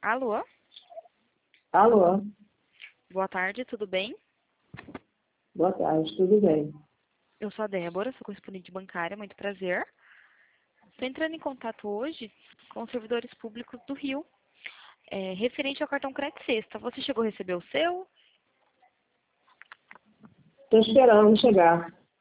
Alô? Alô, Boa tarde, tudo bem? boa tarde, tudo bem? Eu sou a Débora, sou correspondente bancária, muito prazer. Estou entrando em contato hoje com os servidores públicos do Rio, referente ao cartão Crédito Sexta. Você chegou a receber o seu? Estou esperando chegar.